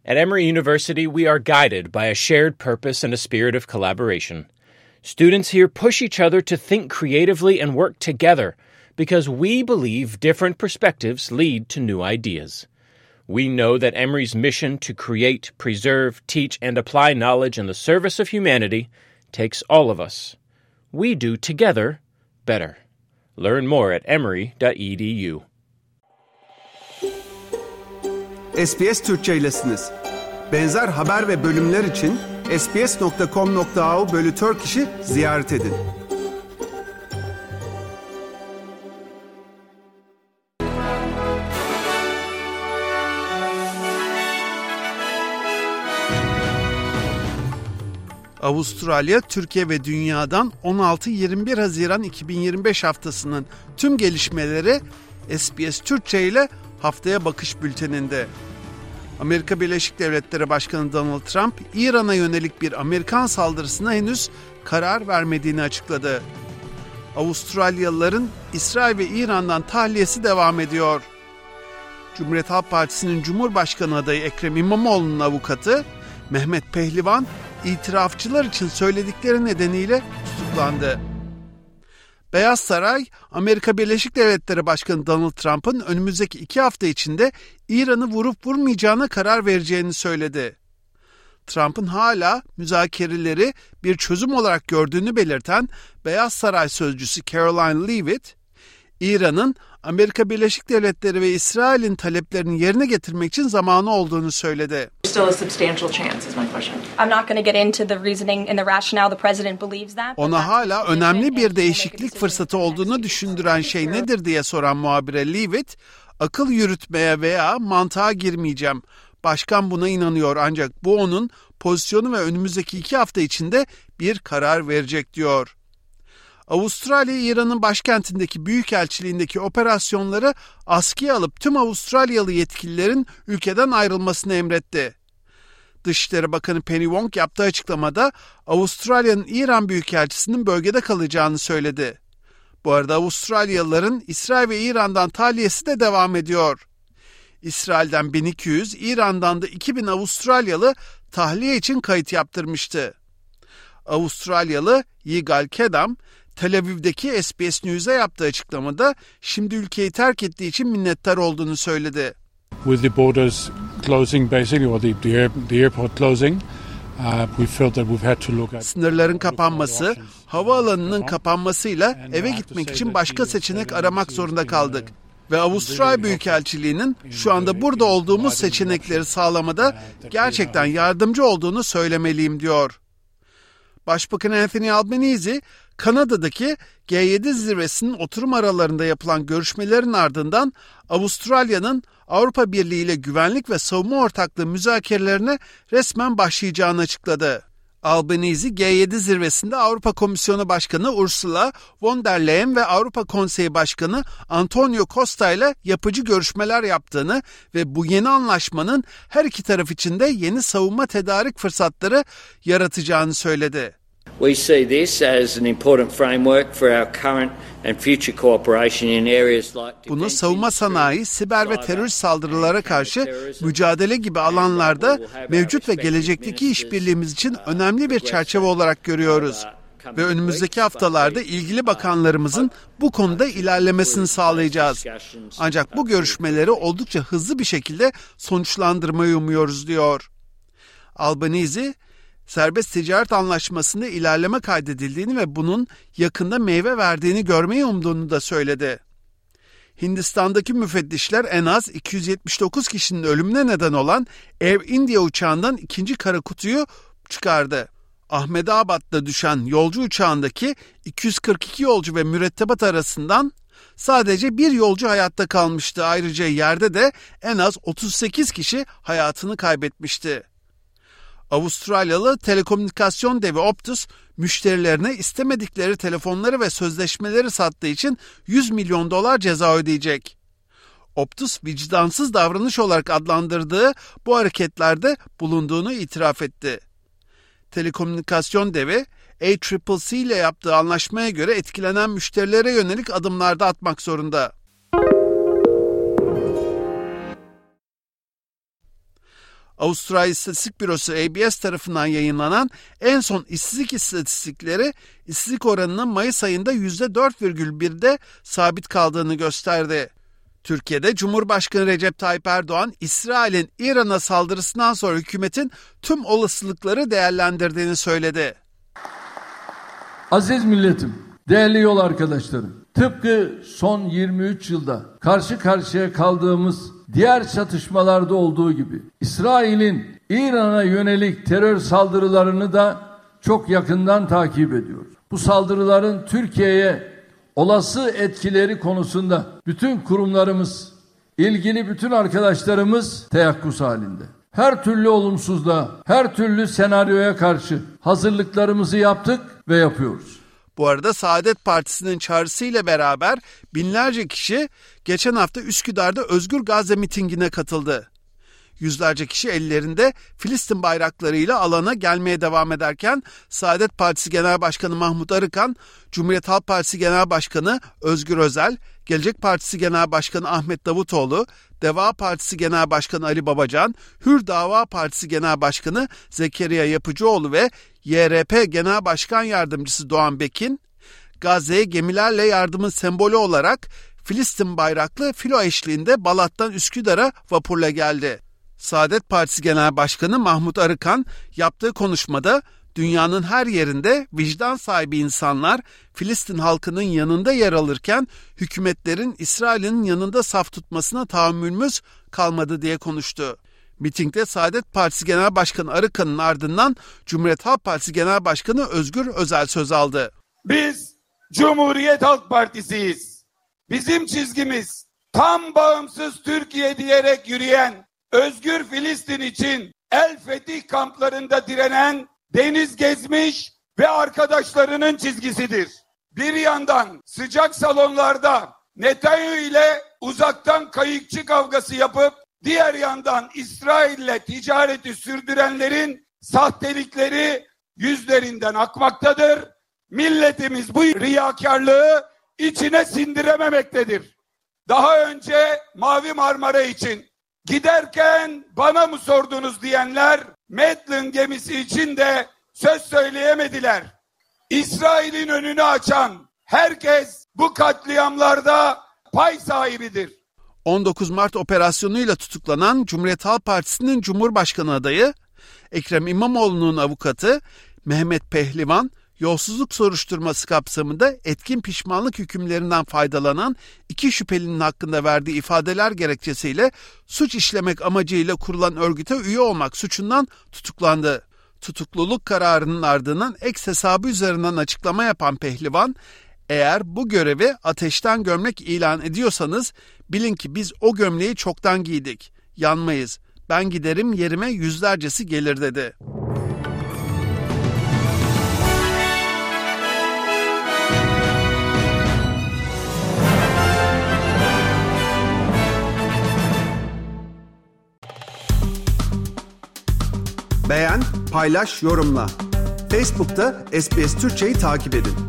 At Emory University, we are guided by a shared purpose and a spirit of collaboration. Students here push each other to think creatively and work together because we believe different perspectives lead to new ideas. We know that Emory's mission to create, preserve, teach, and apply knowledge in the service of humanity takes all of us. We do together better. Learn more at emory.edu. SBS Türkçe'ylesiniz. Benzer haber ve bölümler için sbs.com.au/Turkish'i ziyaret edin. Avustralya, Türkiye ve dünyadan 16-21 Haziran 2025 haftasının tüm gelişmeleri SBS Türkçe ile Haftaya Bakış Bülteni'nde. Amerika Birleşik Devletleri Başkanı Donald Trump, İran'a yönelik bir Amerikan saldırısına henüz karar vermediğini açıkladı. Avustralyalıların İsrail ve İran'dan tahliyesi devam ediyor. Cumhuriyet Halk Partisi'nin Cumhurbaşkanı adayı Ekrem İmamoğlu'nun avukatı Mehmet Pehlivan, itirafçılar için söyledikleri nedeniyle tutuklandı. Beyaz Saray, Amerika Birleşik Devletleri Başkanı Donald Trump'ın önümüzdeki 2 hafta içinde İran'ı vurup vurmayacağına karar vereceğini söyledi. Trump'ın hala müzakereleri bir çözüm olarak gördüğünü belirten Beyaz Saray sözcüsü Caroline Leavitt, İran'ın Amerika Birleşik Devletleri ve İsrail'in taleplerini yerine getirmek için zamanı olduğunu söyledi. Ona hala önemli bir değişiklik fırsatı olduğunu düşündüren şey nedir diye soran muhabire Leavitt, akıl yürütmeye veya mantığa girmeyeceğim. Başkan buna inanıyor ancak bu onun pozisyonu ve önümüzdeki 2 hafta içinde bir karar verecek diyor. Avustralya, İran'ın başkentindeki büyükelçiliğindeki operasyonları askıya alıp tüm Avustralyalı yetkililerin ülkeden ayrılmasını emretti. Dışişleri Bakanı Penny Wong yaptığı açıklamada Avustralya'nın İran büyükelçisinin bölgede kalacağını söyledi. Bu arada Avustralyalıların İsrail ve İran'dan tahliyesi de devam ediyor. İsrail'den 1200, İran'dan da 2000 Avustralyalı tahliye için kayıt yaptırmıştı. Avustralyalı Yigal Kedam, Tel Aviv'deki SBS News'e yaptığı açıklamada şimdi ülkeyi terk ettiği için minnettar olduğunu söyledi. With the borders closing basically or the airport closing, we felt that we've had to look at sınırların kapanması, havaalanının kapanmasıyla eve gitmek için başka seçenek aramak zorunda kaldık. Ve Avustralya Büyükelçiliği'nin şu anda burada olduğumuz seçenekleri sağlamada gerçekten yardımcı olduğunu söylemeliyim diyor. Başbakan Anthony Albanese, Kanada'daki G7 zirvesinin oturum aralarında yapılan görüşmelerin ardından Avustralya'nın Avrupa Birliği ile güvenlik ve savunma ortaklığı müzakerelerine resmen başlayacağını açıkladı. Albanese, G7 zirvesinde Avrupa Komisyonu Başkanı Ursula von der Leyen ve Avrupa Konseyi Başkanı Antonio Costa ile yapıcı görüşmeler yaptığını ve bu yeni anlaşmanın her iki taraf için de yeni savunma tedarik fırsatları yaratacağını söyledi. We see this as an important framework for our current and future cooperation in areas like bunu savunma sanayi, siber ve terörist saldırılara karşı mücadele gibi alanlarda mevcut ve gelecekteki işbirliğimiz için önemli bir çerçeve olarak görüyoruz. Ve önümüzdeki haftalarda ilgili bakanlarımızın bu konuda ilerlemesini sağlayacağız. Ancak bu görüşmeleri oldukça hızlı bir şekilde sonuçlandırmayı umuyoruz diyor. Albanese, serbest ticaret anlaşmasında ilerleme kaydedildiğini ve bunun yakında meyve verdiğini görmeyi umduğunu da söyledi. Hindistan'daki müfettişler en az 279 kişinin ölümüne neden olan Air India uçağından ikinci kara kutuyu çıkardı. Ahmedabad'da düşen yolcu uçağındaki 242 yolcu ve mürettebat arasından sadece bir yolcu hayatta kalmıştı. Ayrıca yerde de en az 38 kişi hayatını kaybetmişti. Avustralyalı telekomünikasyon devi Optus, müşterilerine istemedikleri telefonları ve sözleşmeleri sattığı için $100 milyon ceza ödeyecek. Optus, vicdansız davranış olarak adlandırdığı bu hareketlerde bulunduğunu itiraf etti. Telekomünikasyon devi, ACCC ile yaptığı anlaşmaya göre etkilenen müşterilere yönelik adımlarda atmak zorunda. Avustralya İstatistik Bürosu ABS tarafından yayınlanan en son işsizlik istatistikleri işsizlik oranının Mayıs ayında %4,1'de sabit kaldığını gösterdi. Türkiye'de Cumhurbaşkanı Recep Tayyip Erdoğan, İsrail'in İran'a saldırısından sonra hükümetin tüm olasılıkları değerlendirdiğini söyledi. Aziz milletim, değerli yol arkadaşlarım, tıpkı son 23 yılda karşı karşıya kaldığımız diğer çatışmalarda olduğu gibi İsrail'in İran'a yönelik terör saldırılarını da çok yakından takip ediyoruz. Bu saldırıların Türkiye'ye olası etkileri konusunda bütün kurumlarımız, ilgili bütün arkadaşlarımız teyakkuz halinde. Her türlü olumsuzluğa, her türlü senaryoya karşı hazırlıklarımızı yaptık ve yapıyoruz. Bu arada Saadet Partisi'nin çağrısıyla beraber binlerce kişi geçen hafta Üsküdar'da Özgür Gazze mitingine katıldı. Yüzlerce kişi ellerinde Filistin bayraklarıyla alana gelmeye devam ederken Saadet Partisi Genel Başkanı Mahmut Arıkan, Cumhuriyet Halk Partisi Genel Başkanı Özgür Özel, Gelecek Partisi Genel Başkanı Ahmet Davutoğlu, Deva Partisi Genel Başkanı Ali Babacan, Hür Dava Partisi Genel Başkanı Zekeriya Yapıcıoğlu ve YRP Genel Başkan Yardımcısı Doğan Bekin, Gazze'ye gemilerle yardımın sembolü olarak Filistin bayraklı filo eşliğinde Balat'tan Üsküdar'a vapurla geldi. Saadet Partisi Genel Başkanı Mahmut Arıkan yaptığı konuşmada dünyanın her yerinde vicdan sahibi insanlar Filistin halkının yanında yer alırken hükümetlerin İsrail'in yanında saf tutmasına tahammülümüz kalmadı diye konuştu. Mitingde Saadet Partisi Genel Başkanı Arıkan'ın ardından Cumhuriyet Halk Partisi Genel Başkanı Özgür Özel söz aldı. Biz Cumhuriyet Halk Partisi'yiz. Bizim çizgimiz tam bağımsız Türkiye diyerek yürüyen, özgür Filistin için El Fetih kamplarında direnen, deniz gezmiş ve arkadaşlarının çizgisidir. Bir yandan sıcak salonlarda Netanyahu ile uzaktan kayıkçı kavgası yapıp, diğer yandan İsrail'le ticareti sürdürenlerin sahtelikleri yüzlerinden akmaktadır. Milletimiz bu riyakarlığı içine sindirememektedir. Daha önce Mavi Marmara için giderken bana mı sordunuz diyenler Medlin gemisi için de söz söyleyemediler. İsrail'in önünü açan herkes bu katliamlarda pay sahibidir. 19 Mart operasyonuyla tutuklanan Cumhuriyet Halk Partisi'nin Cumhurbaşkanı adayı, Ekrem İmamoğlu'nun avukatı Mehmet Pehlivan, yolsuzluk soruşturması kapsamında etkin pişmanlık hükümlerinden faydalanan 2 şüphelinin hakkında verdiği ifadeler gerekçesiyle suç işlemek amacıyla kurulan örgüte üye olmak suçundan tutuklandı. Tutukluluk kararının ardından X hesabı üzerinden açıklama yapan Pehlivan, eğer bu görevi ateşten gömlek ilan ediyorsanız bilin ki biz o gömleği çoktan giydik. Yanmayız. Ben giderim yerime yüzlercesi gelir dedi. Beğen, paylaş, yorumla. Facebook'ta SBS Türkçe'yi takip edin.